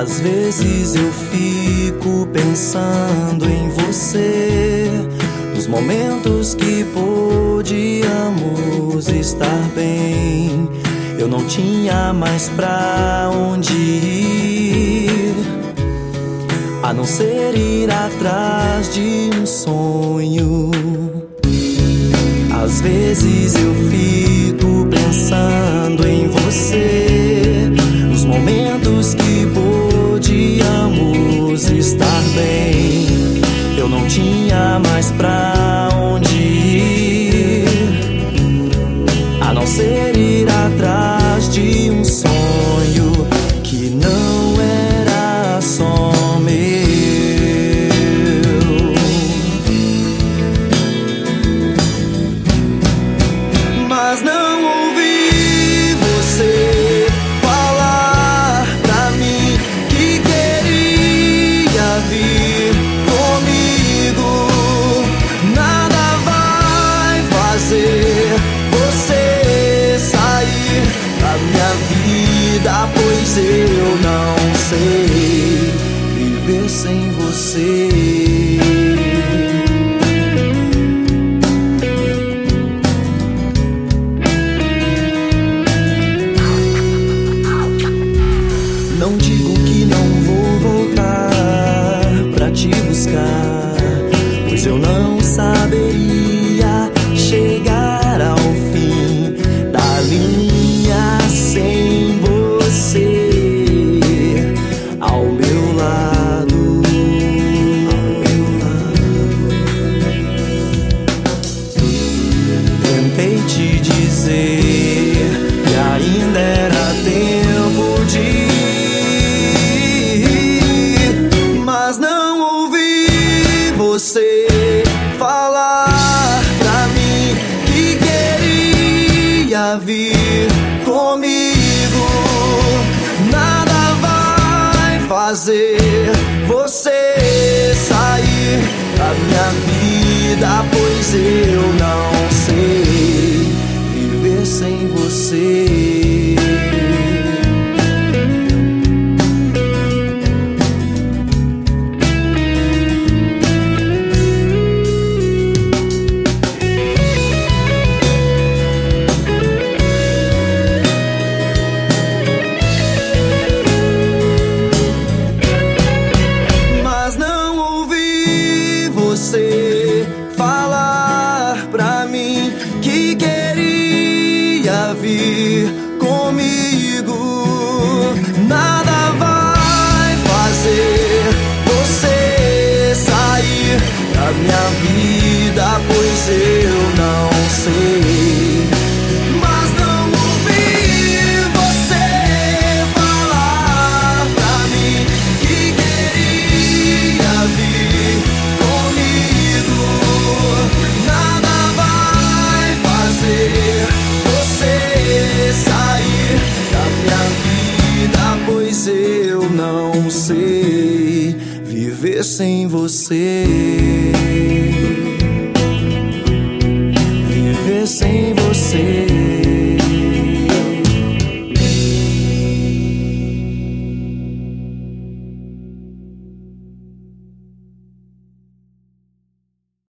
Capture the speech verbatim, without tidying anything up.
Às vezes eu fico pensando em você, nos momentos que podíamos estar bem. Eu não tinha mais pra onde ir, a não ser ir atrás de um sonho. Às vezes eu fico pensando em você, nos momentos que podíamos estar bem. Eu não tinha mais pra onde ir, a não ser ir atrás de um sonho que não era só meu. Mas não ouvi você falar pra mim que queria vir comigo. Nada vai fazer você sair da minha vida, pois eu não sei viver sem você. Não digo que não vou voltar pra te buscar, pois eu não saberia chegar ao fim da linha sem você ao meu lado, ao meu lado. Tentei te dizer que ainda era tempo de ir, mas não ouvi você falar pra mim que queria vir comigo. Nada vai fazer você sair da minha vida, pois eu não sei viver sem você. Você falar pra mim que queria vir comigo. Nada vai fazer você sair da minha vida, pois eu não sei. Mas não ouvi você falar pra mim que queria vir. Nada vai fazer você sair da minha vida, pois eu não sei viver sem você.